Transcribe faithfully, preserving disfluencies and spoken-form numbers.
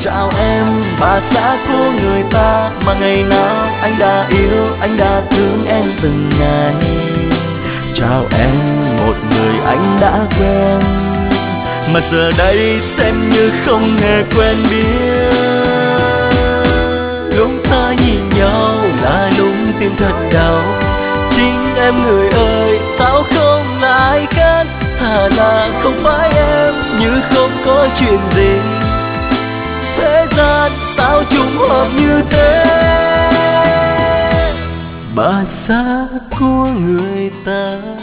Chào em bà xã của người ta, mà ngày nào anh đã yêu, anh đã thương em từng ngày. Chào em một người anh đã quen, mà giờ đây xem như không hề quen biết. Lúc ta nhìn nhau là lúc tim thật đau. Chính em người ơi, sao không là ai khác? Thà là không phải em, như không có chuyện gì. Thế gian sao trùng hợp như thế? Bà xã của người ta.